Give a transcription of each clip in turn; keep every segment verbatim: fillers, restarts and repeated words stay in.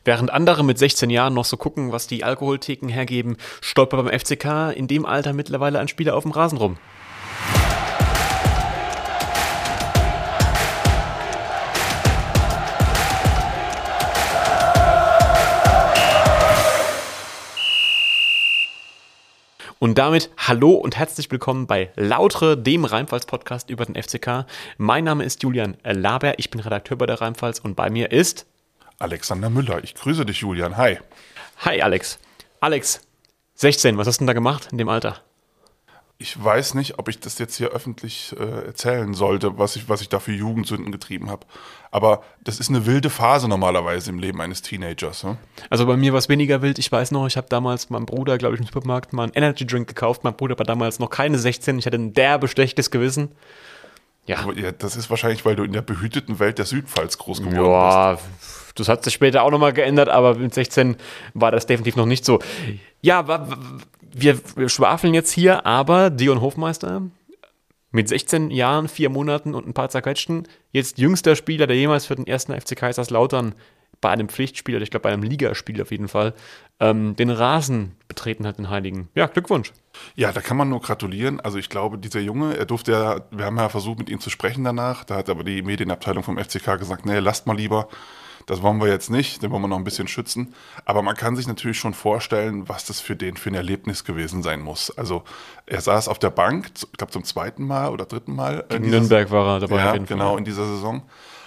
Während andere mit sechzehn Jahren noch so gucken, was die Alkoholtheken hergeben, stolpert beim F C K in dem Alter mittlerweile ein Spieler auf dem Rasen rum. Und damit hallo und herzlich willkommen bei Lautre, dem Rheinpfalz-Podcast über den F C K. Mein Name ist Julian Laber, ich bin Redakteur bei der Rheinpfalz und bei mir ist Alexander Müller. Ich grüße dich, Julian. Hi. Hi, Alex. Alex, sechzehn, was hast du denn da gemacht in dem Alter? Ich weiß nicht, ob ich das jetzt hier öffentlich äh, erzählen sollte, was ich, was ich da für Jugendsünden getrieben habe. Aber das ist eine wilde Phase normalerweise im Leben eines Teenagers. Ne? Also bei mir war es weniger wild. Ich weiß noch, ich habe damals meinem Bruder, glaube ich, im Supermarkt mal einen Energy Drink gekauft. Mein Bruder war damals noch keine sechzehn. Ich hatte ein derbe schlechtes Gewissen. Ja. Aber, ja, das ist wahrscheinlich, weil du in der behüteten Welt der Südpfalz groß geworden ja, bist. Das hat sich später auch nochmal geändert, aber mit sechzehn war das definitiv noch nicht so. Ja, wir, wir schwafeln jetzt hier, aber Dion Hofmeister mit sechzehn Jahren, vier Monaten und ein paar zerquetschten, jetzt jüngster Spieler, der jemals für den ersten F C Kaiserslautern bei einem Pflichtspiel, oder ich glaube bei einem Ligaspiel auf jeden Fall, ähm, den Rasen betreten hat, den Heiligen. Ja, Glückwunsch. Ja, da kann man nur gratulieren. Also ich glaube, dieser Junge, er durfte ja, wir haben ja versucht mit ihm zu sprechen danach, da hat aber die Medienabteilung vom F C K gesagt, nee, lasst mal lieber. Das wollen wir jetzt nicht, den wollen wir noch ein bisschen schützen. Aber man kann sich natürlich schon vorstellen, was das für den für ein Erlebnis gewesen sein muss. Also er saß auf der Bank, ich glaube zum zweiten Mal oder dritten Mal. In Nürnberg war er dabei. Ja, auf jeden genau, Fall. in dieser Saison.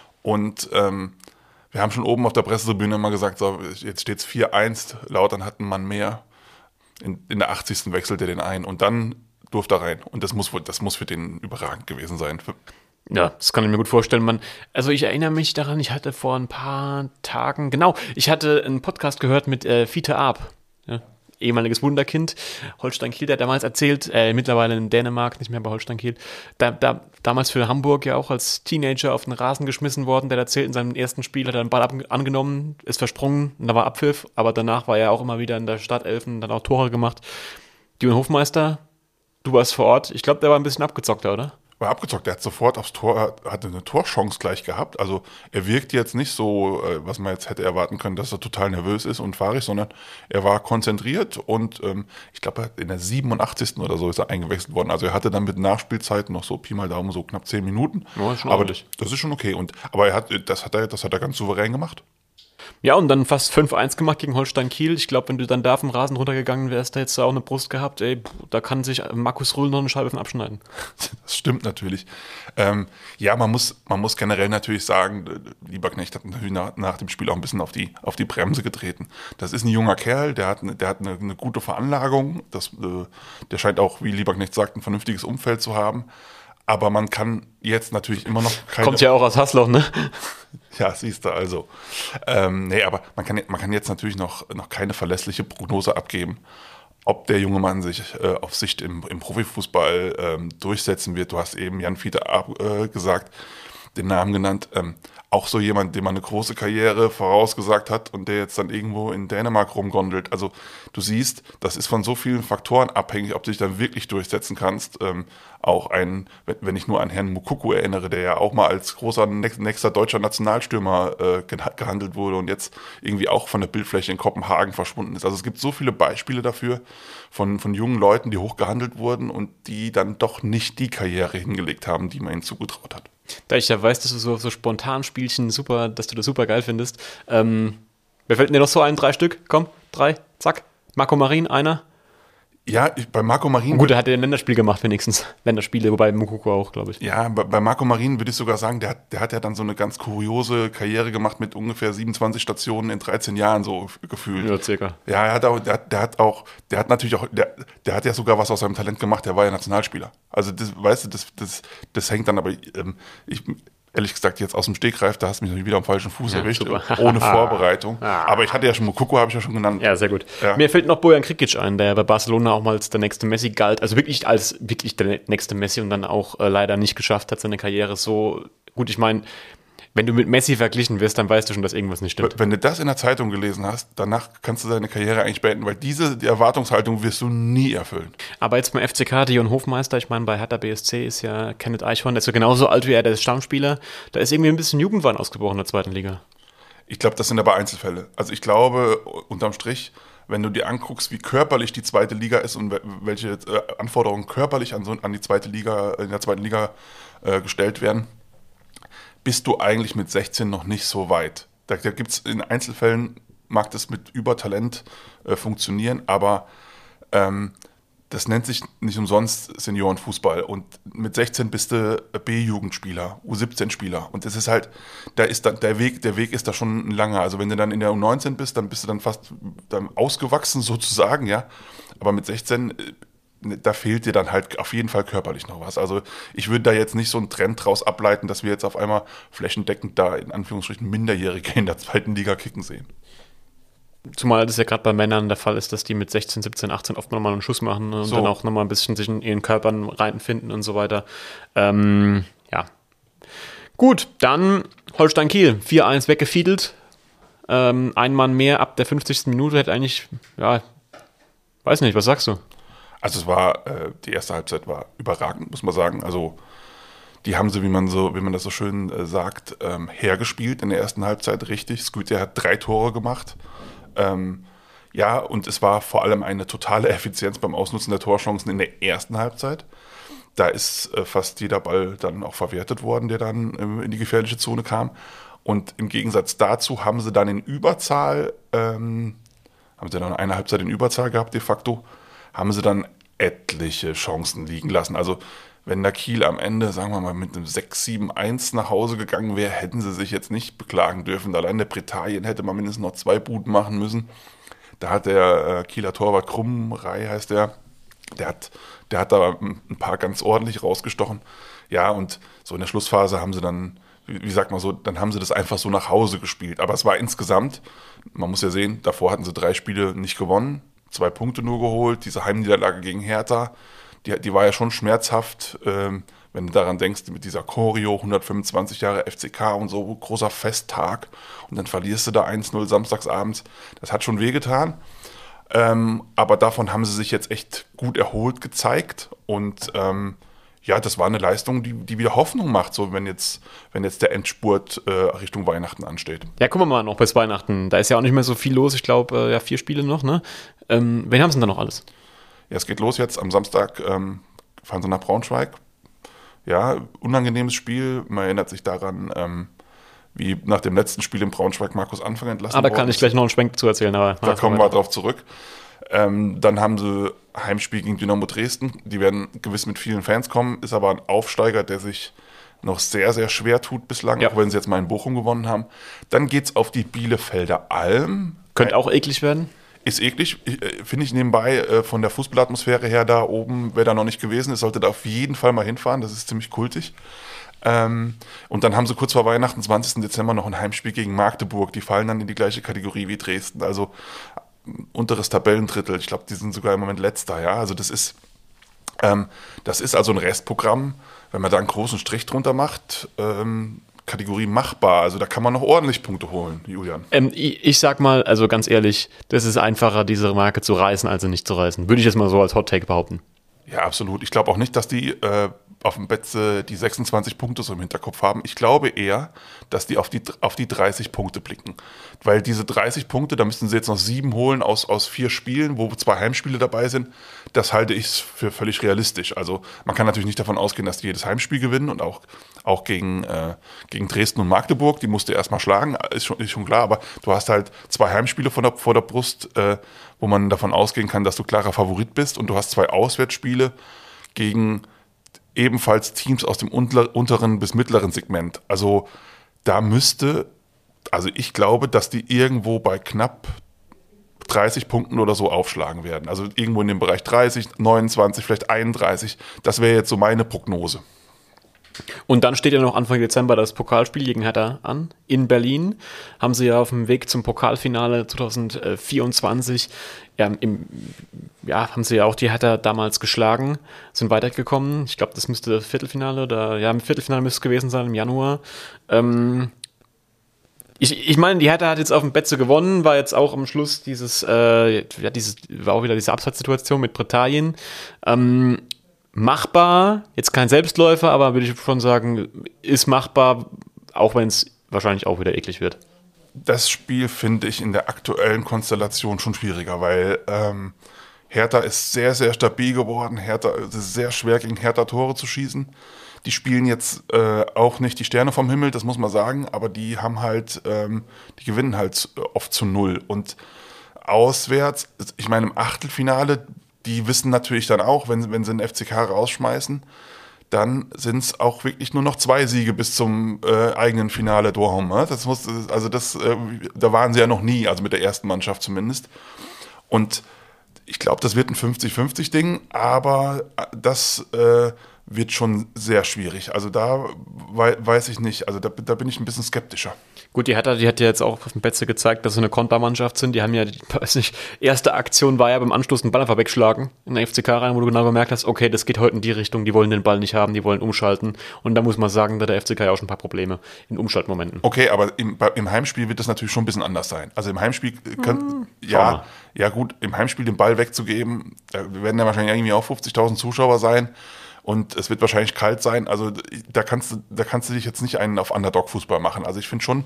Und ähm, wir haben schon oben auf der Pressetribüne immer gesagt, so, jetzt steht es vier eins, Lautern hat einen Mann mehr. In, in der achtzigsten wechselt er den ein und dann durfte er rein. Und das muss, das muss für den überragend gewesen sein. Ja, das kann ich mir gut vorstellen. Man, also ich erinnere mich daran, ich hatte vor ein paar Tagen, genau, ich hatte einen Podcast gehört mit äh, Fiete Arp, ja, ehemaliges Wunderkind, Holstein Kiel, der hat damals erzählt, äh, mittlerweile in Dänemark, nicht mehr bei Holstein Kiel, da, da, damals für Hamburg ja auch als Teenager auf den Rasen geschmissen worden, der erzählt, in seinem ersten Spiel hat er den Ball ab, angenommen, ist versprungen, und da war Abpfiff, aber danach war er auch immer wieder in der Startelf und dann auch Tore gemacht. Dion Hofmeister, du warst vor Ort, ich glaube, der war ein bisschen abgezockter, oder? War abgezockt, er hat sofort aufs Tor, hatte eine Torchance gleich gehabt, also er wirkt jetzt nicht so, was man jetzt hätte erwarten können, dass er total nervös ist und fahrig, sondern er war konzentriert und ähm, ich glaube in der siebenundachtzigsten oder so ist er eingewechselt worden, also er hatte dann mit Nachspielzeit noch so Pi mal Daumen so knapp zehn Minuten, ja, schon aber das, das ist schon okay, und, aber er hat, das, hat er, das hat er ganz souverän gemacht. Ja, und dann fast fünf eins gemacht gegen Holstein Kiel. Ich glaube, wenn du dann da vom Rasen runtergegangen wärst, da hättest du auch eine Brust gehabt. Ey, da kann sich Markus Rühl noch eine Scheibe von abschneiden. Das stimmt natürlich. Ähm, ja, man muss, man muss generell natürlich sagen, Lieberknecht hat natürlich nach, nach dem Spiel auch ein bisschen auf die, auf die Bremse getreten. Das ist ein junger Kerl, der hat, der hat eine, eine gute Veranlagung. Das, äh, der scheint auch, wie Lieberknecht sagt, ein vernünftiges Umfeld zu haben. Aber man kann jetzt natürlich immer noch keine... Kommt ja auch aus Hasloch, ne? Ja, siehst du, also. Ähm, nee, aber man kann, man kann jetzt natürlich noch, noch keine verlässliche Prognose abgeben, ob der junge Mann sich äh, auf Sicht im, im Profifußball ähm, durchsetzen wird. Du hast eben Jan Fiete Arp äh, gesagt, den Namen genannt. Ähm, auch so jemand, dem man eine große Karriere vorausgesagt hat und der jetzt dann irgendwo in Dänemark rumgondelt. Also du siehst, das ist von so vielen Faktoren abhängig, ob du dich dann wirklich durchsetzen kannst. Ähm, auch ein, wenn ich nur an Herrn Moukoko erinnere, der ja auch mal als großer nächster deutscher Nationalstürmer äh, gehandelt wurde und jetzt irgendwie auch von der Bildfläche in Kopenhagen verschwunden ist. Also es gibt so viele Beispiele dafür von, von jungen Leuten, die hoch gehandelt wurden und die dann doch nicht die Karriere hingelegt haben, die man ihnen zugetraut hat. Da ich ja weiß, dass du so, so spontan Spielchen super, dass du das super geil findest. Ähm, wer fällt dir noch so ein? Drei Stück? Komm, drei, zack. Marco Marin, einer. Ja, ich, bei Marco Marin... Gut, er hat ja ein Länderspiel gemacht wenigstens. Länderspiele, wobei Moukoko auch, glaube ich. Ja, bei, bei Marco Marin würde ich sogar sagen, der hat, der hat ja dann so eine ganz kuriose Karriere gemacht mit ungefähr siebenundzwanzig Stationen in dreizehn Jahren so gefühlt. Ja, circa. Ja, er hat auch, der, der hat auch, der hat natürlich auch, der, der hat ja sogar was aus seinem Talent gemacht, der war ja Nationalspieler. Also das, weißt du, das, das, das hängt dann aber, ähm, ich... Ehrlich gesagt, jetzt aus dem Stegreif, da hast du mich wieder am falschen Fuß ja, erwischt, ohne Vorbereitung. Aber ich hatte ja schon Moukoko, habe ich ja schon genannt. Ja, sehr gut. Ja. Mir fällt noch Bojan Krikic ein, der bei Barcelona auch mal als der nächste Messi galt. Also wirklich als wirklich der nächste Messi und dann auch äh, leider nicht geschafft hat, seine Karriere so gut. Ich meine, wenn du mit Messi verglichen wirst, dann weißt du schon, dass irgendwas nicht stimmt. Wenn du das in der Zeitung gelesen hast, danach kannst du deine Karriere eigentlich beenden, weil diese die Erwartungshaltung wirst du nie erfüllen. Aber jetzt beim F C K, Dion Hofmeister, ich meine, bei Hertha B S C ist ja Kenneth Eichhorn, der ist ja genauso alt wie er, der ist Stammspieler. Da ist irgendwie ein bisschen Jugendwahn ausgebrochen in der zweiten Liga. Ich glaube, das sind aber Einzelfälle. Also ich glaube, unterm Strich, wenn du dir anguckst, wie körperlich die zweite Liga ist und welche äh, Anforderungen körperlich an, so, an die zweite Liga, in der zweiten Liga äh, gestellt werden, bist du eigentlich mit sechzehn noch nicht so weit. Da, da gibt es in Einzelfällen, mag das mit Übertalent äh, funktionieren, aber ähm, das nennt sich nicht umsonst Seniorenfußball. Und mit sechzehn bist du B-Jugendspieler, U siebzehn-Spieler. Und das ist halt, da ist dann der Weg, der Weg ist da schon ein langer. Also wenn du dann in der U neunzehn bist, dann bist du dann fast dann ausgewachsen sozusagen, ja. Aber mit sechzehn, da fehlt dir dann halt auf jeden Fall körperlich noch was. Also ich würde da jetzt nicht so einen Trend draus ableiten, dass wir jetzt auf einmal flächendeckend da in Anführungsstrichen Minderjährige in der zweiten Liga kicken sehen. Zumal das ja gerade bei Männern der Fall ist, dass die mit sechzehn, siebzehn, achtzehn oft nochmal einen Schuss machen, ne, und so. Dann auch nochmal ein bisschen sich in ihren Körpern reinfinden und so weiter. Ähm, ja. Gut, dann Holstein Kiel, vier eins weggefiedelt. Ähm, ein Mann mehr ab der fünfzigsten Minute hätte eigentlich, ja, weiß nicht, was sagst du? Also es war, äh, die erste Halbzeit war überragend, muss man sagen. Also die haben sie, wie man so, wie man das so schön äh, sagt, ähm, hergespielt in der ersten Halbzeit, richtig. Scoutier hat drei Tore gemacht. Ähm, ja, und es war vor allem eine totale Effizienz beim Ausnutzen der Torchancen in der ersten Halbzeit. Da ist äh, fast jeder Ball dann auch verwertet worden, der dann ähm, in die gefährliche Zone kam. Und im Gegensatz dazu haben sie dann in Überzahl, ähm, haben sie dann eine Halbzeit in Überzahl gehabt de facto, haben sie dann etliche Chancen liegen lassen. Also wenn der Kiel am Ende, sagen wir mal, mit einem sechs sieben eins nach Hause gegangen wäre, hätten sie sich jetzt nicht beklagen dürfen. Allein der Bretagien hätte man mindestens noch zwei Buden machen müssen. Da hat der äh, Kieler Torwart Krummrei, heißt der, der hat, der hat da ein paar ganz ordentlich rausgestochen. Ja, und so in der Schlussphase haben sie dann, wie, wie sagt man so, dann haben sie das einfach so nach Hause gespielt. Aber es war insgesamt, man muss ja sehen, davor hatten sie drei Spiele nicht gewonnen, zwei Punkte nur geholt, diese Heimniederlage gegen Hertha. Die, die war ja schon schmerzhaft, ähm, wenn du daran denkst, mit dieser Choreo, hundertfünfundzwanzig Jahre F C K und so, großer Festtag. Und dann verlierst du da eins null samstagsabends. Das hat schon wehgetan. Ähm, aber davon haben sie sich jetzt echt gut erholt gezeigt. Und ähm, ja, das war eine Leistung, die, die wieder Hoffnung macht, so wenn jetzt, wenn jetzt der Endspurt äh, Richtung Weihnachten ansteht. Ja, gucken wir mal noch bis Weihnachten. Da ist ja auch nicht mehr so viel los. Ich glaube, äh, ja, vier Spiele noch, ne? Ähm, wen haben sie denn da noch alles? Ja, es geht los jetzt. Am Samstag ähm, fahren sie nach Braunschweig. Ja, unangenehmes Spiel. Man erinnert sich daran, ähm, wie nach dem letzten Spiel in Braunschweig Markus Anfang entlassen wurde. Ah, da worden kann ich gleich noch einen Schwenk zu erzählen. Aber da kommen wir drauf zurück. Ähm, dann haben sie Heimspiel gegen Dynamo Dresden. Die werden gewiss mit vielen Fans kommen. Ist aber ein Aufsteiger, der sich noch sehr, sehr schwer tut bislang, ja. Auch wenn sie jetzt mal in Bochum gewonnen haben. Dann geht's auf die Bielefelder Alm. Könnte auch eklig werden. Ist eklig, finde ich nebenbei äh, von der Fußballatmosphäre her da oben, wer da noch nicht gewesen ist, sollte da auf jeden Fall mal hinfahren, das ist ziemlich kultig. Ähm, und dann haben sie kurz vor Weihnachten, zwanzigsten Dezember, noch ein Heimspiel gegen Magdeburg, die fallen dann in die gleiche Kategorie wie Dresden, also unteres Tabellendrittel, ich glaube, die sind sogar im Moment letzter, ja, also das ist, ähm, das ist also ein Restprogramm, wenn man da einen großen Strich drunter macht, ähm, Kategorie machbar. Also da kann man noch ordentlich Punkte holen, Julian. Ähm, ich, ich sag mal, also ganz ehrlich, das ist einfacher, diese Marke zu reißen, als sie nicht zu reißen. Würde ich jetzt mal so als Hot-Take behaupten. Ja, absolut. Ich glaube auch nicht, dass die äh, auf dem Betze die sechsundzwanzig Punkte so im Hinterkopf haben. Ich glaube eher, dass die auf die, auf die dreißig Punkte blicken. Weil diese dreißig Punkte, da müssten sie jetzt noch sieben holen aus, aus vier Spielen, wo zwei Heimspiele dabei sind. Das halte ich für völlig realistisch. Also man kann natürlich nicht davon ausgehen, dass die jedes Heimspiel gewinnen und auch, auch gegen, äh, gegen Dresden und Magdeburg, die musst du erstmal schlagen, ist schon, ist schon klar. Aber du hast halt zwei Heimspiele vor der, vor der Brust, äh, wo man davon ausgehen kann, dass du klarer Favorit bist, und du hast zwei Auswärtsspiele gegen ebenfalls Teams aus dem unteren bis mittleren Segment. Also da müsste, also ich glaube, dass die irgendwo bei knapp dreißig Punkten oder so aufschlagen werden. Also irgendwo in dem Bereich dreißig, neunundzwanzig, vielleicht einunddreißig. Das wäre jetzt so meine Prognose. Und dann steht ja noch Anfang Dezember das Pokalspiel gegen Hertha an. In Berlin haben sie ja auf dem Weg zum Pokalfinale zwanzig vierundzwanzig, ja, im, ja, haben sie ja auch die Hertha damals geschlagen, sind weitergekommen. Ich glaube, das müsste das Viertelfinale oder, ja, im Viertelfinale müsste es gewesen sein, im Januar. Ähm, ich, ich meine, die Hertha hat jetzt auf dem Betze gewonnen, war jetzt auch am Schluss dieses, äh, ja, dieses, war auch wieder diese Absatzsituation mit Bretagien. Ähm, Machbar, jetzt kein Selbstläufer, aber würde ich schon sagen, ist machbar, auch wenn es wahrscheinlich auch wieder eklig wird. das Spiel finde ich in der aktuellen Konstellation schon schwieriger, weil ähm, Hertha ist sehr, sehr stabil geworden. Hertha es ist sehr schwer, gegen Hertha Tore zu schießen. Die spielen jetzt äh, auch nicht die Sterne vom Himmel, das muss man sagen, aber die haben halt, ähm, die gewinnen halt oft zu null. Und auswärts, ich meine im Achtelfinale, die wissen natürlich dann auch, wenn, wenn sie den F C K rausschmeißen, dann sind es auch wirklich nur noch zwei Siege bis zum äh, eigenen Finale Dortmund. Ne? Das muss, also das, äh, da waren sie ja noch nie, also mit der ersten Mannschaft zumindest. Und ich glaube, das wird ein fünfzig fünfzig Ding, aber das äh, wird schon sehr schwierig. Also da wei- weiß ich nicht, also da, da bin ich ein bisschen skeptischer. Gut, die Hertha, die hat ja jetzt auch auf dem Betze gezeigt, dass sie eine Kontermannschaft sind. Die haben ja, die, weiß nicht, erste Aktion war ja beim Anschluss einen Ball einfach wegschlagen in den F C K rein, wo du genau gemerkt hast, okay, das geht heute in die Richtung, die wollen den Ball nicht haben, die wollen umschalten. Und da muss man sagen, da hat der F C K ja auch schon ein paar Probleme in Umschaltmomenten. Okay, aber im, bei- im Heimspiel wird das natürlich schon ein bisschen anders sein. Also im Heimspiel können, Hm, ja, ja gut, im Heimspiel den Ball wegzugeben, da werden ja wahrscheinlich irgendwie auch fünfzigtausend Zuschauer sein. Und es wird wahrscheinlich kalt sein. Also da kannst du, da kannst du dich jetzt nicht einen auf Underdog-Fußball machen. Also ich finde schon,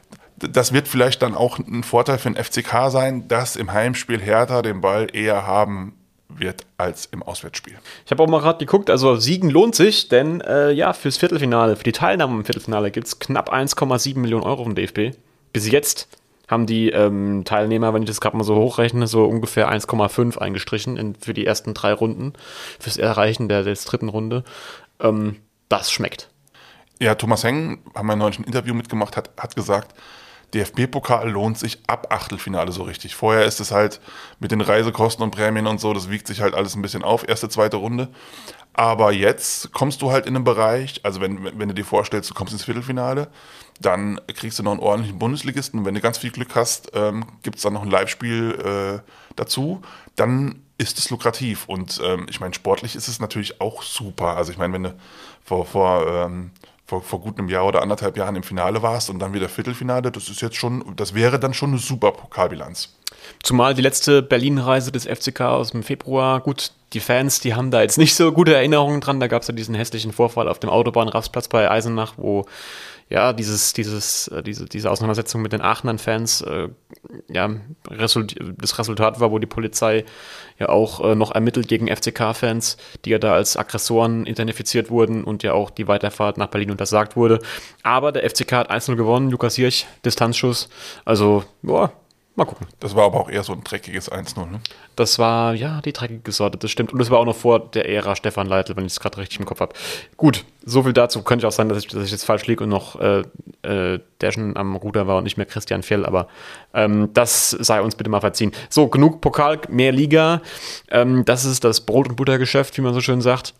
das wird vielleicht dann auch ein Vorteil für den F C K sein, dass im Heimspiel Hertha den Ball eher haben wird als im Auswärtsspiel. Ich habe auch mal gerade geguckt, also Siegen lohnt sich, denn äh, ja, fürs Viertelfinale, für die Teilnahme im Viertelfinale gibt es knapp eins Komma sieben Millionen Euro vom D F B. Bis jetzt haben die ähm, Teilnehmer, wenn ich das gerade mal so hochrechne, so ungefähr eins Komma fünf eingestrichen in, für die ersten drei Runden, fürs Erreichen der, der dritten Runde. Ähm, das schmeckt. Ja, Thomas Heng, haben wir neulich ein Interview mitgemacht, hat, hat gesagt, D F B-Pokal lohnt sich ab Achtelfinale so richtig. Vorher ist es halt mit den Reisekosten und Prämien und so, das wiegt sich halt alles ein bisschen auf, erste, zweite Runde. Aber jetzt kommst du halt in einen Bereich, also wenn, wenn du dir vorstellst, du kommst ins Viertelfinale, dann kriegst du noch einen ordentlichen Bundesligisten und wenn du ganz viel Glück hast, ähm, gibt es dann noch ein Live-Spiel äh, dazu, dann ist es lukrativ. Und ähm, ich meine, sportlich ist es natürlich auch super. Also ich meine, wenn du vor, vor, ähm, vor, vor gut einem Jahr oder anderthalb Jahren im Finale warst und dann wieder Viertelfinale, das ist jetzt schon, das wäre dann schon eine super Pokalbilanz. Zumal die letzte Berlin-Reise des F C K aus dem Februar, gut, die Fans, die haben da jetzt nicht so gute Erinnerungen dran. Da gab es ja diesen hässlichen Vorfall auf dem Autobahnrastplatz bei Eisenach, wo ja dieses, dieses, äh, diese, diese Auseinandersetzung mit den Aachener Fans äh, ja, Result- das Resultat war, wo die Polizei ja auch äh, noch ermittelt gegen F C K-Fans, die ja da als Aggressoren identifiziert wurden und ja auch die Weiterfahrt nach Berlin untersagt wurde. Aber der F C K hat eins null gewonnen, Lukas Hirsch, Distanzschuss. Also, boah, mal gucken. Das war aber auch eher so ein dreckiges eins null, ne? Das war, ja, die dreckige Sorte, das stimmt. Und das war auch noch vor der Ära Stefan Leitl, wenn ich es gerade richtig im Kopf habe. Gut, so viel dazu. Könnte auch sein, dass ich, dass ich jetzt falsch liege und noch äh, äh, der schon am Ruder war und nicht mehr Christian Fjell, aber ähm, das sei uns bitte mal verziehen. So, genug Pokal, mehr Liga. Ähm, das ist das Brot- und Buttergeschäft, wie man so schön sagt.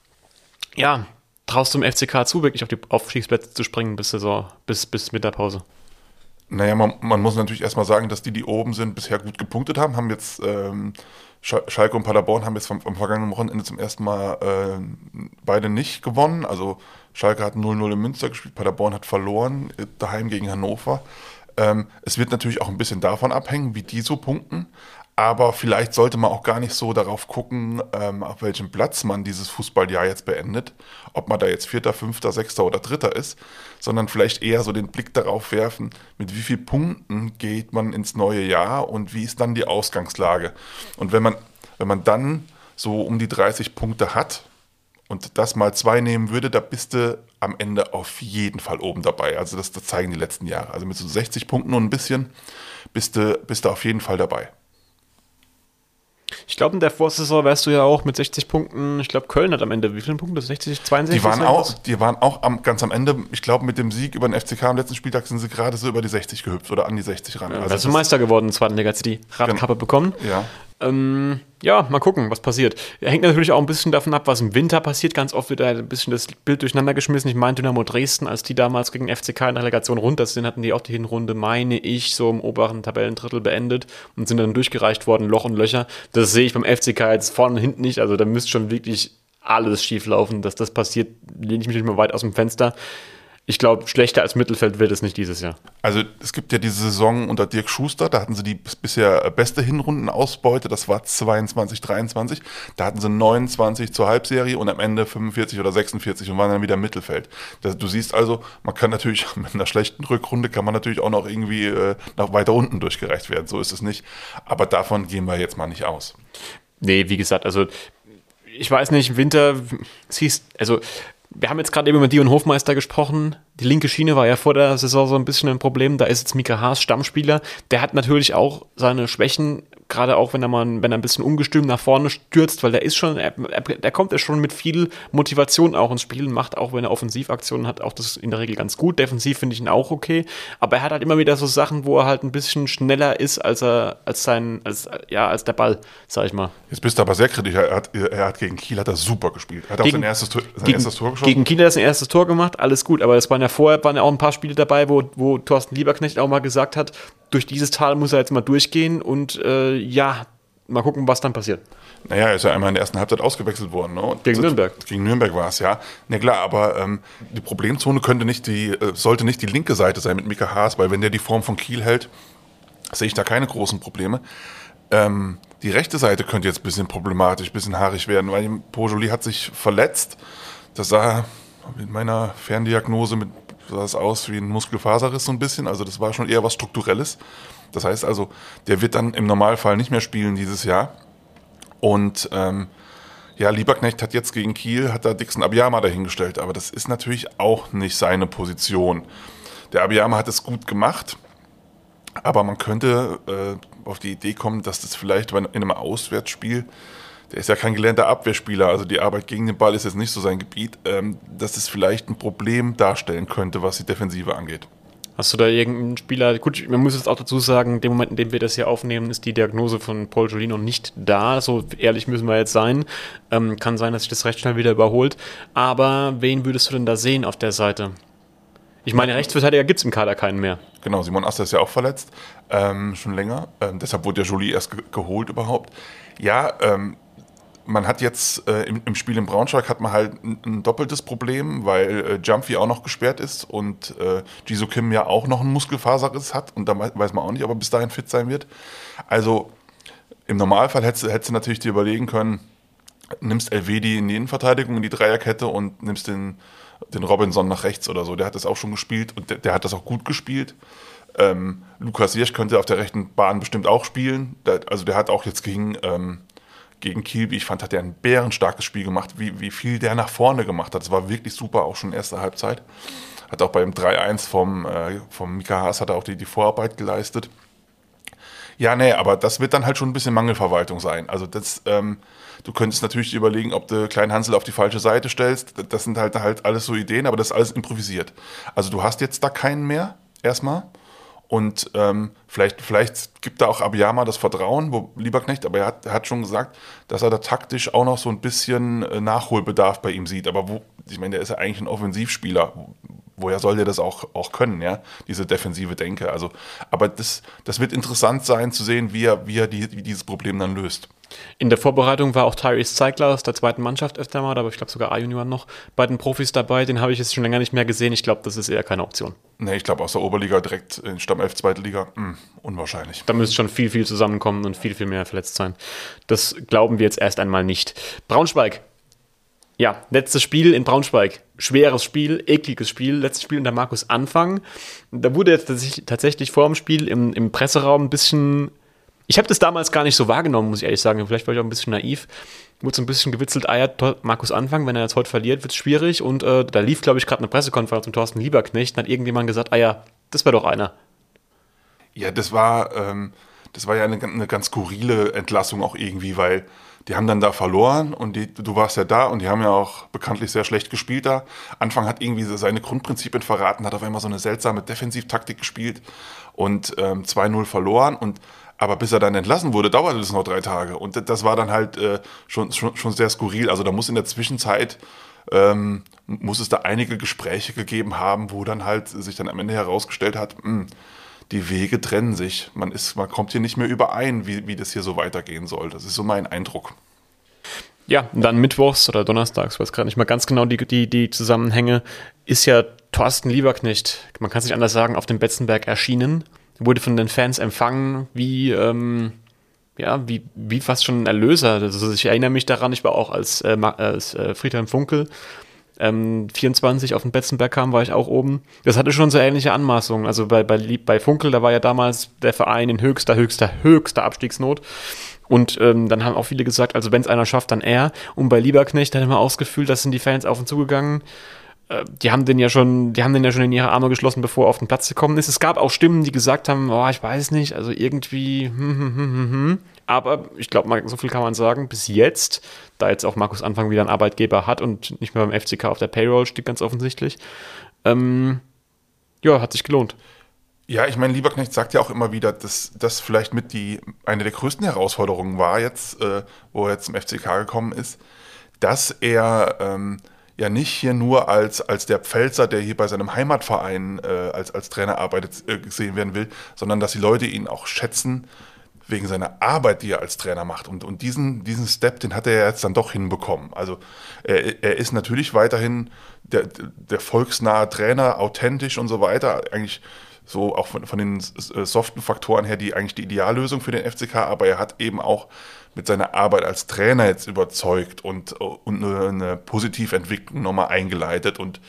Ja, traust du dem F C K zu, wirklich auf die Aufstiegsplätze zu springen bis Saison, bis, bis Winterpause? Naja, man, man muss natürlich erstmal sagen, dass die, die oben sind, bisher gut gepunktet haben. Haben jetzt ähm, Sch- Schalke und Paderborn haben jetzt vom, vom vergangenen Wochenende zum ersten Mal äh, beide nicht gewonnen. Also Schalke hat null null in Münster gespielt, Paderborn hat verloren, äh, daheim gegen Hannover. Ähm, es wird natürlich auch ein bisschen davon abhängen, wie die so punkten. Aber vielleicht sollte man auch gar nicht so darauf gucken, ähm, auf welchem Platz man dieses Fußballjahr jetzt beendet. Ob man da jetzt Vierter, Fünfter, Sechster oder Dritter ist, sondern vielleicht eher so den Blick darauf werfen, mit wie vielen Punkten geht man ins neue Jahr und wie ist dann die Ausgangslage. Und wenn man, wenn man dann so um die dreißig Punkte hat und das mal zwei nehmen würde, da bist du am Ende auf jeden Fall oben dabei. Also das, das zeigen die letzten Jahre. Also mit so sechzig Punkten und ein bisschen bist du, bist du auf jeden Fall dabei. Ich glaube, in der Vorsaison wärst du ja auch mit sechzig Punkten, ich glaube, Köln hat am Ende wie viele Punkte? sechzig, zweiundsechzig? Die waren auch, die waren auch am, ganz am Ende, ich glaube, mit dem Sieg über den F C K am letzten Spieltag sind sie gerade so über die sechzig gehüpft oder an die sechzig ran. Ja, also wärst du Meister geworden in der zweiten Liga, als sie die Radkappe bekommen. Ja. Ähm, ja, mal gucken, was passiert. Hängt natürlich auch ein bisschen davon ab, was im Winter passiert. Ganz oft wird da ein bisschen das Bild durcheinander geschmissen. Ich meine, Dynamo Dresden, als die damals gegen F C K in der Relegation runter sind, hatten die auch die Hinrunde, meine ich, so im oberen Tabellendrittel beendet und sind dann durchgereicht worden, Loch und Löcher. Das sehe ich beim F C K jetzt vorne und hinten nicht. Also da müsste schon wirklich alles schief laufen, dass das passiert, lehne ich mich nicht mal weit aus dem Fenster. Ich glaube, schlechter als Mittelfeld wird es nicht dieses Jahr. Also es gibt ja diese Saison unter Dirk Schuster, da hatten sie die bisher beste Hinrundenausbeute, das war zweiundzwanzig, dreiundzwanzig. Da hatten sie neunundzwanzig zur Halbserie und am Ende fünfundvierzig oder sechsundvierzig und waren dann wieder im Mittelfeld. Das, du siehst also, man kann natürlich mit einer schlechten Rückrunde kann man natürlich auch noch irgendwie äh, nach weiter unten durchgereicht werden, so ist es nicht. Aber davon gehen wir jetzt mal nicht aus. Nee, wie gesagt, also ich weiß nicht, im Winter, es hieß, also wir haben jetzt gerade eben über Dion Hofmeister gesprochen. Die linke Schiene war ja vor der Saison so ein bisschen ein Problem. Da ist jetzt Mika Haas Stammspieler. Der hat natürlich auch seine Schwächen, gerade auch wenn er mal wenn er ein bisschen ungestüm nach vorne stürzt, weil der ist schon, er, er, der kommt ja schon mit viel Motivation auch ins Spiel, macht auch, wenn er Offensivaktionen hat, auch das in der Regel ganz gut. Defensiv finde ich ihn auch okay. Aber er hat halt immer wieder so Sachen, wo er halt ein bisschen schneller ist, als er, als sein, als, ja, als der Ball, sag ich mal. Jetzt bist du aber sehr kritisch. Er hat, er hat gegen Kiel hat er super gespielt. Er hat gegen, auch sein erstes, sein gegen, erstes Tor geschossen. Gegen Kiel hat er sein erstes Tor gemacht, alles gut. Aber das waren ja vorher waren ja auch ein paar Spiele dabei, wo, wo Thorsten Lieberknecht auch mal gesagt hat, durch dieses Tal muss er jetzt mal durchgehen und äh, ja, mal gucken, was dann passiert. Naja, er ist ja einmal in der ersten Halbzeit ausgewechselt worden. Ne? Und gegen Nürnberg. Gegen Nürnberg war es, ja. Na klar, aber ähm, die Problemzone könnte nicht die, äh, sollte nicht die linke Seite sein mit Mika Haas, weil wenn der die Form von Kiel hält, sehe ich da keine großen Probleme. Ähm, die rechte Seite könnte jetzt ein bisschen problematisch, ein bisschen haarig werden, weil Pojoli hat sich verletzt. Das sah mit meiner Ferndiagnose mit, sah es aus wie ein Muskelfaserriss so ein bisschen. Also das war schon eher was Strukturelles. Das heißt also, der wird dann im Normalfall nicht mehr spielen dieses Jahr. Und ähm, ja, Lieberknecht hat jetzt gegen Kiel, hat da Dixon Abiyama dahingestellt. Aber das ist natürlich auch nicht seine Position. Der Abiyama hat es gut gemacht. Aber man könnte äh, auf die Idee kommen, dass das vielleicht in einem Auswärtsspiel, der ist ja kein gelernter Abwehrspieler, also die Arbeit gegen den Ball ist jetzt nicht so sein Gebiet, ähm, dass es vielleicht ein Problem darstellen könnte, was die Defensive angeht. Hast du da irgendeinen Spieler, gut, man muss jetzt auch dazu sagen, in dem Moment, in dem wir das hier aufnehmen, ist die Diagnose von Pojoli noch nicht da, so ehrlich müssen wir jetzt sein, ähm, kann sein, dass sich das recht schnell wieder überholt, aber wen würdest du denn da sehen auf der Seite? Ich meine, Rechtsverteidiger gibt es im Kader keinen mehr. Genau, Simon Aster ist ja auch verletzt, ähm, schon länger, ähm, deshalb wurde ja Joly erst ge- geholt überhaupt. Ja, ähm, man hat jetzt äh, im, im Spiel in Braunschweig hat man halt ein, ein doppeltes Problem, weil äh, Jumpy auch noch gesperrt ist und äh, Jisoo Kim ja auch noch einen Muskelfaserriss hat und da weiß man auch nicht, ob er bis dahin fit sein wird. Also im Normalfall hättest, hättest du natürlich dir überlegen können, nimmst Elvedi in die Innenverteidigung, in die Dreierkette und nimmst den, den Robinson nach rechts oder so. Der hat das auch schon gespielt und der, der hat das auch gut gespielt. Ähm, Lukas Hirsch könnte auf der rechten Bahn bestimmt auch spielen. Der, also der hat auch jetzt gegen... Ähm, gegen Kiel, wie ich fand, hat er ein bärenstarkes Spiel gemacht, wie, wie viel der nach vorne gemacht hat. Das war wirklich super, auch schon erste Halbzeit. Hat auch beim drei eins vom, äh, vom Mika Haas hat er auch die, die Vorarbeit geleistet. Ja, nee, aber das wird dann halt schon ein bisschen Mangelverwaltung sein. Also das, ähm, du könntest natürlich überlegen, ob du Klein Hansel auf die falsche Seite stellst. Das sind halt, halt alles so Ideen, aber das ist alles improvisiert. Also du hast jetzt da keinen mehr, erstmal. Und ähm, vielleicht, vielleicht gibt da auch Abiyama das Vertrauen, wo Lieberknecht, aber er hat, er hat schon gesagt, dass er da taktisch auch noch so ein bisschen äh, Nachholbedarf bei ihm sieht. Aber wo, ich meine, der ist ja eigentlich ein Offensivspieler. Woher soll der das auch, auch können, ja? Diese defensive Denke. Also, aber das, das wird interessant sein zu sehen, wie er, wie er die, wie dieses Problem dann löst. In der Vorbereitung war auch Tyrese Zeigler aus der zweiten Mannschaft öfter mal, aber ich glaube sogar A-Junioren noch bei den Profis dabei. Den habe ich jetzt schon länger nicht mehr gesehen. Ich glaube, das ist eher keine Option. Nee, ich glaube aus der Oberliga direkt in Stammelf zweite Liga, mh, unwahrscheinlich. Da müsste schon viel, viel zusammenkommen und viel, viel mehr verletzt sein. Das glauben wir jetzt erst einmal nicht. Braunschweig. Ja, letztes Spiel in Braunschweig. Schweres Spiel, ekliges Spiel. Letztes Spiel unter Markus Anfang. Da wurde jetzt tatsächlich vor dem Spiel im, im Presseraum ein bisschen... Ich habe das damals gar nicht so wahrgenommen, muss ich ehrlich sagen. Vielleicht war ich auch ein bisschen naiv. Wurde so ein bisschen gewitzelt, ah ja, Markus Anfang, wenn er jetzt heute verliert, wird es schwierig. Und äh, da lief, glaube ich, gerade eine Pressekonferenz mit Thorsten Lieberknecht. Dann hat irgendjemand gesagt, ah ja, das wäre doch einer. Ja, das war, ähm, das war ja eine, eine ganz skurrile Entlassung auch irgendwie, weil die haben dann da verloren und die, du warst ja da und die haben ja auch bekanntlich sehr schlecht gespielt da. Anfang hat irgendwie seine Grundprinzipien verraten, hat auf einmal so eine seltsame Defensivtaktik gespielt und ähm, zwei null verloren und aber bis er dann entlassen wurde, dauerte das noch drei Tage. Und das war dann halt äh, schon, schon, schon sehr skurril. Also da muss in der Zwischenzeit, ähm, muss es da einige Gespräche gegeben haben, wo dann halt sich dann am Ende herausgestellt hat, mh, die Wege trennen sich. Man, ist, man kommt hier nicht mehr überein, wie, wie das hier so weitergehen soll. Das ist so mein Eindruck. Ja, und dann mittwochs oder donnerstags, ich weiß gerade nicht mal ganz genau die, die, die Zusammenhänge, ist ja Thorsten Lieberknecht, man kann es nicht anders sagen, auf dem Betzenberg erschienen, wurde von den Fans empfangen wie, ähm, ja, wie, wie fast schon ein Erlöser. Also ich erinnere mich daran, ich war auch als, äh, als äh, Friedhelm Funkel ähm, vierundzwanzig auf den Betzenberg kam, war ich auch oben. Das hatte schon so ähnliche Anmaßungen. Also bei, bei, bei Funkel, da war ja damals der Verein in höchster, höchster, höchster Abstiegsnot. Und ähm, dann haben auch viele gesagt, also wenn es einer schafft, dann er. Und bei Lieberknecht, da hat man auch das Gefühl, da sind die Fans auf ihn zugegangen. Äh, die haben den ja schon, die haben den ja schon in ihre Arme geschlossen, bevor er auf den Platz gekommen ist. Es gab auch Stimmen, die gesagt haben, oh, ich weiß nicht, also irgendwie, hm, hm, hm, hm, hm. Aber ich glaube, so viel kann man sagen, bis jetzt, da jetzt auch Markus Anfang wieder einen Arbeitgeber hat und nicht mehr beim F C K auf der Payroll steht, ganz offensichtlich, ähm, ja, hat sich gelohnt. Ja, ich meine, Lieberknecht sagt ja auch immer wieder, dass das vielleicht mit die eine der größten Herausforderungen war jetzt, äh, wo er jetzt zum F C K gekommen ist, dass er ähm, ja nicht hier nur als, als der Pfälzer, der hier bei seinem Heimatverein äh, als, als Trainer arbeitet, äh, gesehen werden will, sondern dass die Leute ihn auch schätzen wegen seiner Arbeit, die er als Trainer macht. Und, und diesen, diesen Step, den hat er jetzt dann doch hinbekommen. Also er, er ist natürlich weiterhin der, der volksnahe Trainer, authentisch und so weiter, eigentlich so auch von, von den soften Faktoren her die eigentlich die Ideallösung für den F C K, aber er hat eben auch mit seiner Arbeit als Trainer jetzt überzeugt und, und eine, eine Positiventwicklung nochmal eingeleitet und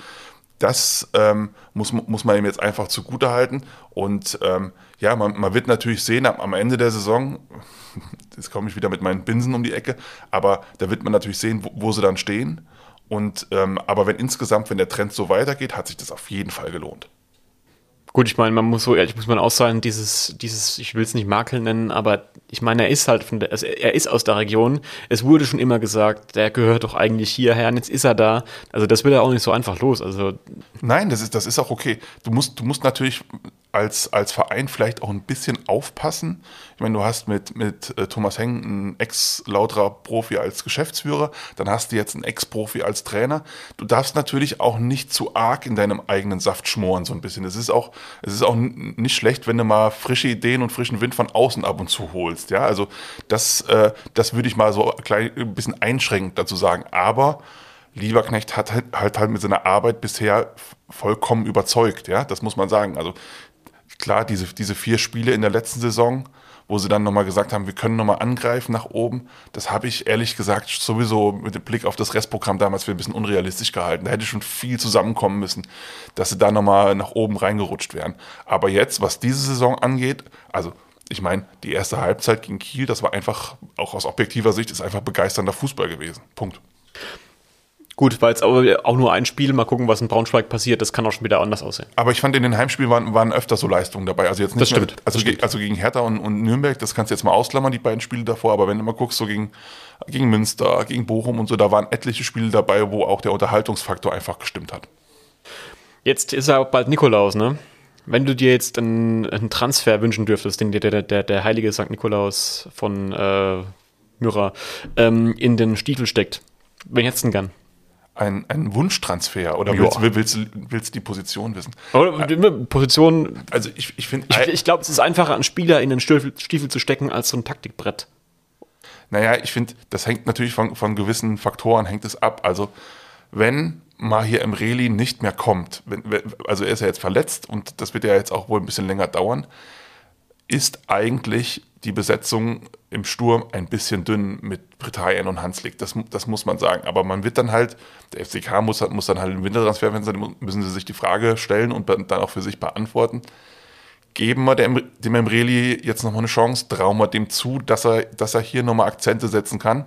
das ähm, muss, muss man ihm jetzt einfach zugutehalten und ähm, ja, man, man wird natürlich sehen am, am Ende der Saison, jetzt komme ich wieder mit meinen Binsen um die Ecke, aber da wird man natürlich sehen, wo, wo sie dann stehen und ähm, aber wenn insgesamt, wenn der Trend so weitergeht, hat sich das auf jeden Fall gelohnt. Gut, ich meine, man muss so ehrlich muss man auch sagen, dieses, dieses, ich will es nicht Makel nennen, aber ich meine, er ist halt von der, also er ist aus der Region. Es wurde schon immer gesagt, der gehört doch eigentlich hierher und jetzt ist er da. Also das wird er auch nicht so einfach los. Also nein, das ist, das ist auch okay. Du musst, du musst natürlich als, als Verein vielleicht auch ein bisschen aufpassen. Ich meine, du hast mit, mit äh, Thomas Heng einen Ex-Lauterer-Profi als Geschäftsführer, dann hast du jetzt einen Ex-Profi als Trainer. Du darfst natürlich auch nicht zu arg in deinem eigenen Saft schmoren, so ein bisschen. Es ist auch, es ist auch n- nicht schlecht, wenn du mal frische Ideen und frischen Wind von außen ab und zu holst. Ja, also das, äh, das würde ich mal so klein, ein bisschen einschränkend dazu sagen. Aber Lieberknecht hat halt, halt halt mit seiner Arbeit bisher vollkommen überzeugt. Ja, das muss man sagen. Also klar, diese, diese vier Spiele in der letzten Saison, wo sie dann nochmal gesagt haben, wir können nochmal angreifen nach oben, das habe ich ehrlich gesagt sowieso mit dem Blick auf das Restprogramm damals für ein bisschen unrealistisch gehalten. Da hätte schon viel zusammenkommen müssen, dass sie da nochmal nach oben reingerutscht wären. Aber jetzt, was diese Saison angeht, also ich meine, die erste Halbzeit gegen Kiel, das war einfach, auch aus objektiver Sicht, ist einfach begeisternder Fußball gewesen. Punkt. gut, war jetzt aber auch nur ein Spiel. Mal gucken, was in Braunschweig passiert. Das kann auch schon wieder anders aussehen. Aber ich fand, in den Heimspielen waren, waren öfter so Leistungen dabei. Also jetzt nicht Das stimmt, mehr, also, das ge- stimmt. also gegen Hertha und, und Nürnberg, das kannst du jetzt mal ausklammern, die beiden Spiele davor. Aber wenn du mal guckst, so gegen, gegen Münster, gegen Bochum und so, da waren etliche Spiele dabei, wo auch der Unterhaltungsfaktor einfach gestimmt hat. Jetzt ist ja auch bald Nikolaus, ne? Wenn du dir jetzt einen, einen Transfer wünschen dürftest, den dir der, der, der heilige Sankt Nikolaus von äh, Myra ähm, in den Stiefel steckt, wen hättest du denn gern? Ein, ein Wunschtransfer oder Ja. willst, willst, willst du die Position wissen? Oder, Position, Also ich, ich finde, ich, ich glaube, es ist einfacher, einen Spieler in den Stiefel, Stiefel zu stecken, als so ein Taktikbrett. naja, ich finde, das hängt natürlich von, von gewissen Faktoren, hängt es ab. Also wenn mal hier im Reli nicht mehr kommt, wenn, wenn- also er ist ja jetzt verletzt und das wird ja jetzt auch wohl ein bisschen länger dauern, ist eigentlich die Besetzung im Sturm ein bisschen dünn mit Britannien und Hanslik. Das, mu- das muss man sagen. Aber man wird dann halt, der F C K muss, muss dann halt im Wintertransfer, wenn sie, müssen sie sich die Frage stellen und dann auch für sich beantworten. Geben wir dem, dem Emreli jetzt nochmal eine Chance? Trauen wir dem zu, dass er, dass er hier nochmal Akzente setzen kann?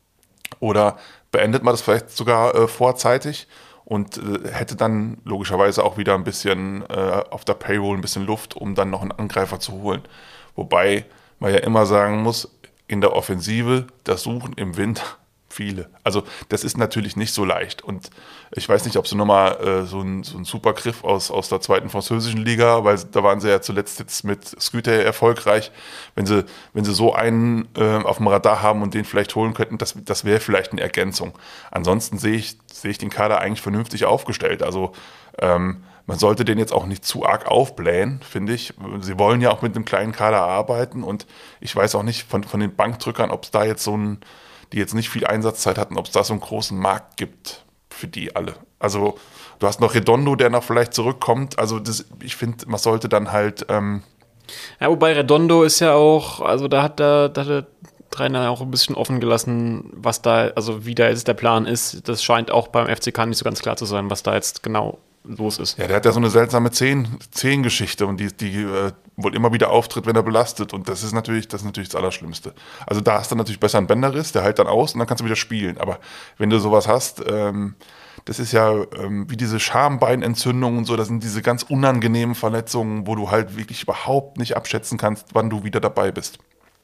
Oder beendet man das vielleicht sogar äh, vorzeitig und äh, hätte dann logischerweise auch wieder ein bisschen äh, auf der Payroll ein bisschen Luft, um dann noch einen Angreifer zu holen. Wobei man ja immer sagen muss, in der Offensive, das Suchen im Winter viele. Also das ist natürlich nicht so leicht. Und ich weiß nicht, ob sie nochmal äh, so einen so einen Supergriff aus, aus der zweiten französischen Liga, weil da waren sie ja zuletzt jetzt mit Scooter erfolgreich. Wenn sie, wenn sie so einen äh, auf dem Radar haben und den vielleicht holen könnten, das, das wäre vielleicht eine Ergänzung. Ansonsten sehe ich, sehe ich den Kader eigentlich vernünftig aufgestellt. Also ähm, man sollte den jetzt auch nicht zu arg aufblähen, finde ich. Sie wollen ja auch mit einem kleinen Kader arbeiten und ich weiß auch nicht von, von den Bankdrückern, ob es da jetzt so ein, die jetzt nicht viel Einsatzzeit hatten, ob es da so einen großen Markt gibt für die alle. Also, Du hast noch Redondo, der noch vielleicht zurückkommt. Also das, ich finde, man sollte dann halt... Ähm Ja, wobei Redondo ist ja auch, also da hat der, da hat der Trainer auch ein bisschen offen gelassen, was da, also wie da jetzt der Plan ist. Das scheint auch beim F C K nicht so ganz klar zu sein, was da jetzt genau los ist. Ja, der hat ja so eine seltsame Zehen- Zehengeschichte und die, die äh, wohl immer wieder auftritt, wenn er belastet. Und das ist natürlich, das ist natürlich das Allerschlimmste. Also da hast du natürlich besser einen Bänderriss, der hält dann aus und dann kannst du wieder spielen. Aber wenn du sowas hast, ähm, das ist ja ähm, wie diese Schambeinentzündung und so, das sind diese ganz unangenehmen Verletzungen, wo du halt wirklich überhaupt nicht abschätzen kannst, wann du wieder dabei bist.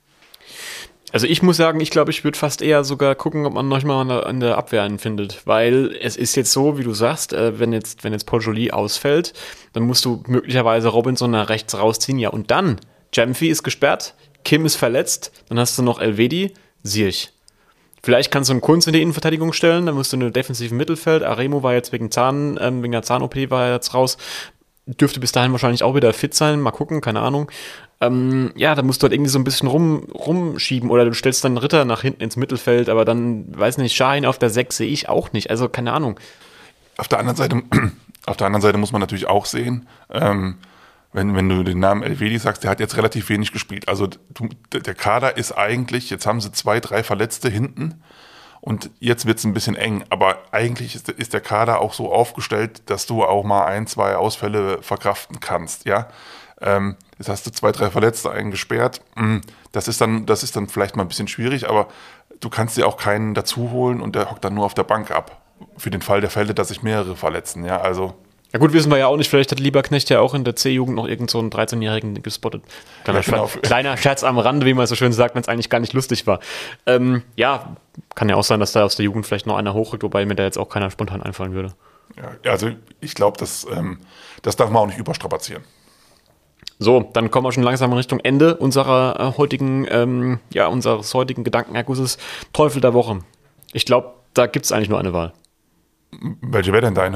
Also ich muss sagen, ich glaube, ich würde fast eher sogar gucken, ob man noch mal an der Abwehr einen findet, weil es ist jetzt so, wie du sagst, äh, wenn jetzt wenn jetzt Paul Joly ausfällt, dann musst du möglicherweise Robinson nach rechts rausziehen, ja, und dann, Gyamfi ist gesperrt, Kim ist verletzt, dann hast du noch Elvedi, Ziyech. Vielleicht kannst du einen Kunz in die Innenverteidigung stellen, dann musst du in einem defensiven Mittelfeld, Aremo war jetzt wegen Zahn, ähm, wegen der Zahn-O P war er jetzt raus, dürfte bis dahin wahrscheinlich auch wieder fit sein, mal gucken, keine Ahnung. Ähm, ja, da musst du halt irgendwie so ein bisschen rum, rumschieben oder du stellst dann Ritter nach hinten ins Mittelfeld, aber dann, weiß nicht, Schahin auf der sechs sehe ich auch nicht, also keine Ahnung. Auf der anderen Seite, auf der anderen Seite muss man natürlich auch sehen, ähm, wenn, wenn du den Namen Elvedi sagst, der hat jetzt relativ wenig gespielt. Also du, der Kader ist eigentlich, jetzt haben sie zwei, drei Verletzte hinten und jetzt wird es ein bisschen eng, aber eigentlich ist, ist der Kader auch so aufgestellt, dass du auch mal ein, zwei Ausfälle verkraften kannst, ja. Ähm, jetzt hast du zwei, drei Verletzte eingesperrt. Das ist dann, das ist dann vielleicht mal ein bisschen schwierig, aber du kannst dir auch keinen dazu holen und der hockt dann nur auf der Bank ab. Für den Fall der Fälle, dass sich mehrere verletzen, ja, also. Ja gut, wissen wir ja auch nicht, vielleicht hat Lieberknecht ja auch in der C-Jugend noch irgend so einen dreizehn-Jährigen gespottet. Kleiner, Ja, genau. Scherz, kleiner Scherz am Rande, wie man so schön sagt, wenn es eigentlich gar nicht lustig war. Ähm, ja, kann ja auch sein, dass da aus der Jugend vielleicht noch einer hochrückt, wobei mir da jetzt auch keiner spontan einfallen würde. Ja, also ich glaube, das, ähm, das darf man auch nicht überstrapazieren. So, dann kommen wir schon langsam in Richtung Ende unserer äh, heutigen, ähm, ja, unseres heutigen Gedankenergusses. Teufel der Woche. Ich glaube, da gibt es eigentlich nur eine Wahl. Welche wäre denn deine?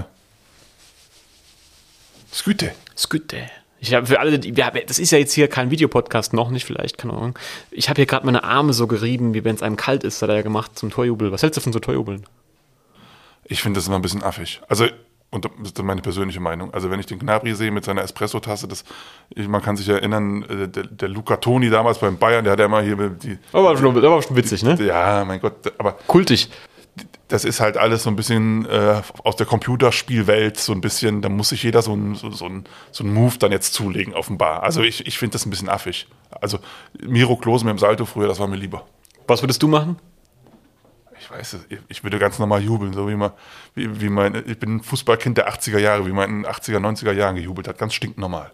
Sküte. Sküte. Ich habe für alle, die, ja, das ist ja jetzt hier kein Videopodcast, noch nicht vielleicht, keine Ahnung. Ich habe hier gerade meine Arme so gerieben, wie wenn es einem kalt ist, hat er ja gemacht zum Torjubel. Was hältst du von so Torjubeln? Ich finde das immer ein bisschen affig. Also, und das ist meine persönliche Meinung. Also, wenn ich den Gnabry sehe mit seiner Espresso-Tasse, das, ich, man kann sich erinnern, äh, der, der Luca Toni damals beim Bayern, der hat ja immer hier die. Aber schon, aber schon witzig, ne? Ja, mein Gott, aber. Kultig. Das ist halt alles so ein bisschen äh, aus der Computerspielwelt, so ein bisschen, da muss sich jeder so ein, so, so ein, so ein Move dann jetzt zulegen, offenbar. Also, ich, ich finde das ein bisschen affig. Also, Miro Klose mit dem Salto früher, das war mir lieber. Was würdest du machen? Ich weiß es, ich würde ganz normal jubeln, so wie man, wie, wie mein, ich bin ein Fußballkind der achtziger Jahre, wie man in den achtziger, neunziger Jahren gejubelt hat, ganz stinknormal.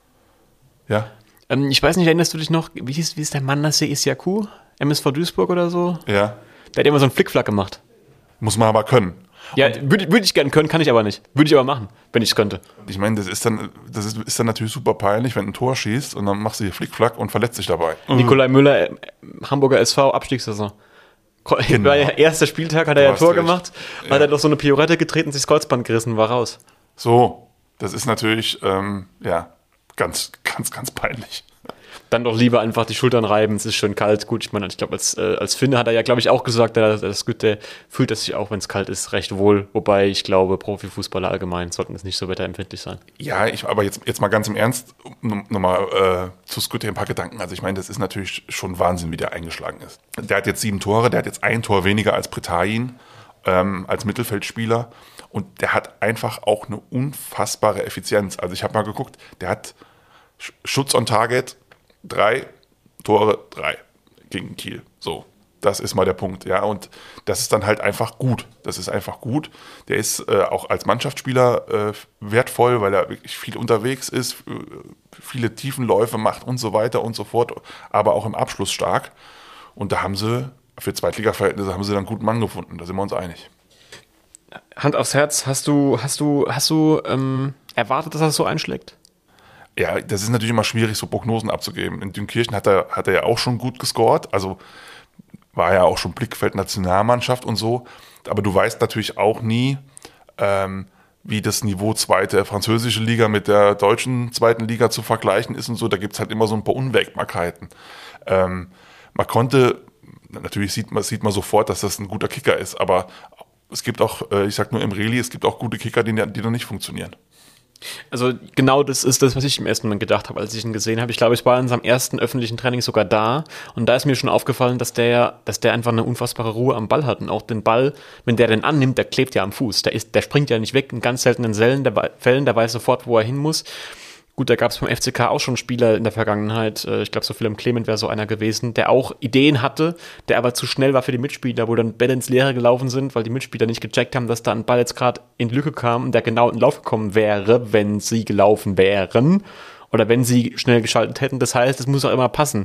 Ja? Ähm, ich weiß nicht, erinnerst du dich noch, wie hieß, wie ist der Mann, das ist Yaku? M S V Duisburg oder so? Ja. Der hat immer so einen Flickflack gemacht. Muss man aber können. Ja, würde würd ich gerne können, kann ich aber nicht. Würde ich aber machen, wenn ich es könnte. Ich meine, das ist dann, das ist, ist dann natürlich super peinlich, wenn du ein Tor schießt und dann machst du hier Flickflack und verletzt dich dabei. Nikolai Müller, äh, Hamburger S V, Abstiegssaison. Genau. War ja erster Spieltag, hat er Du ja hast Tor recht. gemacht, Ja. hat er doch so eine Piorette getreten, sich das Kreuzband gerissen, war raus. So, das ist natürlich, ähm, ja, ganz, ganz, ganz peinlich. Dann doch lieber einfach die Schultern reiben, es ist schön kalt. Gut, ich meine, ich glaube, als, äh, als Finne hat er ja, glaube ich, auch gesagt, der, das Gute fühlt es sich auch, wenn es kalt ist, recht wohl. Wobei ich glaube, Profifußballer allgemein sollten es nicht so wetterempfindlich sein. Ja, ich, aber jetzt, jetzt mal ganz im Ernst, nochmal äh, zu Skütte ein paar Gedanken. Also ich meine, das ist natürlich schon Wahnsinn, wie der eingeschlagen ist. Der hat jetzt sieben Tore, der hat jetzt ein Tor weniger als Bretahin, ähm, als Mittelfeldspieler. Und der hat einfach auch eine unfassbare Effizienz. Also ich habe mal geguckt, der hat Sch- Schutz on Target, drei, Tore, drei gegen Kiel. So, das ist mal der Punkt. Ja, und das ist dann halt einfach gut. Das ist einfach gut. Der ist äh, auch als Mannschaftsspieler äh, wertvoll, weil er wirklich viel unterwegs ist, äh, viele Tiefenläufe macht und so weiter und so fort, aber auch im Abschluss stark. Und da haben sie, für Zweitliga-Verhältnisse, haben sie dann einen guten Mann gefunden. Da sind wir uns einig. Hand aufs Herz, hast du, hast du, hast du ähm, erwartet, dass er so einschlägt? Ja, das ist natürlich immer schwierig, so Prognosen abzugeben. In Dünkirchen hat er, hat er ja auch schon gut gescored, also war ja auch schon Blickfeld-Nationalmannschaft und so. Aber du weißt natürlich auch nie, ähm, wie das Niveau zweite französische Liga mit der deutschen zweiten Liga zu vergleichen ist und so. Da gibt es halt immer so ein paar Unwägbarkeiten. Ähm, man konnte, natürlich sieht man, sieht man sofort, dass das ein guter Kicker ist, aber es gibt auch, äh, ich sag nur im Reli, es gibt auch gute Kicker, die, die noch nicht funktionieren. Also genau das ist das, was ich im ersten Moment gedacht habe, als ich ihn gesehen habe. Ich glaube, ich war in seinem ersten öffentlichen Training sogar da und da ist mir schon aufgefallen, dass der, dass der einfach eine unfassbare Ruhe am Ball hat und auch den Ball, wenn der den annimmt, der klebt ja am Fuß. Der, ist, der springt ja nicht weg in ganz seltenen Fällen, der, Fällen, der weiß sofort, wo er hin muss. Gut, da gab es beim F C K auch schon Spieler in der Vergangenheit, ich glaube, so Philipp Clement wäre so einer gewesen, der auch Ideen hatte, der aber zu schnell war für die Mitspieler, wo dann Bälle ins Leere gelaufen sind, weil die Mitspieler nicht gecheckt haben, dass da ein Ball jetzt gerade in die Lücke kam und der genau in den Lauf gekommen wäre, wenn sie gelaufen wären oder wenn sie schnell geschaltet hätten. Das heißt, es muss auch immer passen.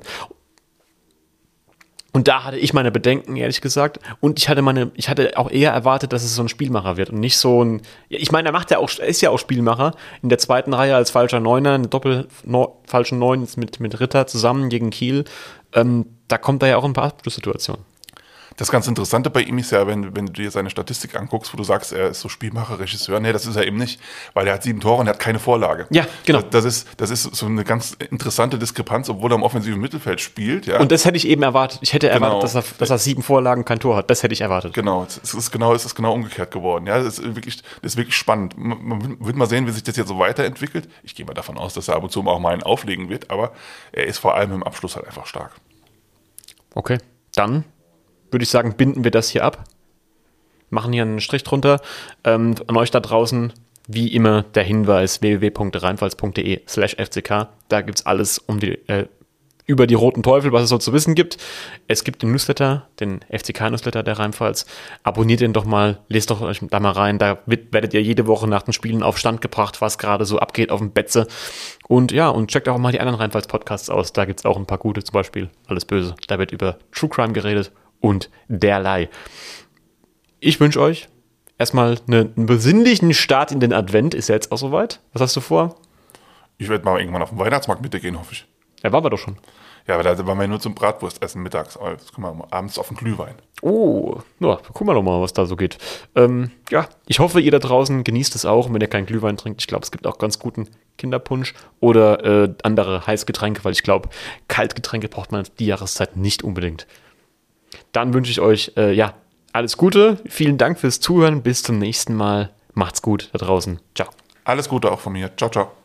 Und da hatte ich meine Bedenken, ehrlich gesagt. Und ich hatte meine, ich hatte auch eher erwartet, dass es so ein Spielmacher wird und nicht so ein. Ich meine, er macht ja auch, er ist ja auch Spielmacher. In der zweiten Reihe als falscher Neuner, eine doppel no, falschen Neun mit, mit Ritter zusammen gegen Kiel. Ähm, da kommt er ja auch in ein paar Abschlusssituationen. Das ganz Interessante bei ihm ist ja, wenn, wenn du dir seine Statistik anguckst, wo du sagst, er ist so Spielmacher, Regisseur. Nee, das ist er eben nicht, weil er hat sieben Tore und er hat keine Vorlage. Ja, genau. Das, das, ist, das ist so eine ganz interessante Diskrepanz, obwohl er im offensiven Mittelfeld spielt. Ja. Und das hätte ich eben erwartet. Ich hätte Genau. erwartet, dass er, dass er sieben Vorlagen, kein Tor hat. Das hätte ich erwartet. Genau, es ist genau, es ist genau umgekehrt geworden. Ja, das ist wirklich, das ist wirklich spannend. Man wird mal sehen, wie sich das jetzt so weiterentwickelt. Ich gehe mal davon aus, dass er ab und zu auch mal einen auflegen wird, aber er ist vor allem im Abschluss halt einfach stark. Okay, dann würde ich sagen, binden wir das hier ab. Machen hier einen Strich drunter. Ähm, an euch da draußen, wie immer, der Hinweis w w w punkt rheinpfalz punkt de slash f c k. Da gibt es alles um die, äh, über die Roten Teufel, was es so zu wissen gibt. Es gibt den Newsletter, den F C K-Newsletter der Rheinpfalz. Abonniert den doch mal, lest doch euch da mal rein. Da wird, werdet ihr jede Woche nach den Spielen auf Stand gebracht, was gerade so abgeht auf dem Betze. Und ja, und checkt auch mal die anderen Rheinpfalz-Podcasts aus. Da gibt es auch ein paar gute, zum Beispiel Alles Böse. Da wird über True Crime geredet und derlei. Ich wünsche euch erstmal einen besinnlichen Start in den Advent. Ist ja jetzt auch soweit. Was hast du vor? Ich werde mal irgendwann auf den Weihnachtsmarkt mitgehen, hoffe ich. Ja, waren wir doch schon. Ja, aber da waren wir nur zum Bratwurstessen mittags. Aber jetzt kommen wir mal abends auf den Glühwein. Oh, ja, gucken wir doch mal, was da so geht. Ähm, ja, ich hoffe, ihr da draußen genießt es auch, wenn ihr keinen Glühwein trinkt. Ich glaube, es gibt auch ganz guten Kinderpunsch oder äh, andere Heißgetränke, weil ich glaube, Kaltgetränke braucht man die Jahreszeit nicht unbedingt. Dann wünsche ich euch, äh, ja, alles Gute. Vielen Dank fürs Zuhören. Bis zum nächsten Mal. Macht's gut da draußen. Ciao. Alles Gute auch von mir. Ciao, ciao.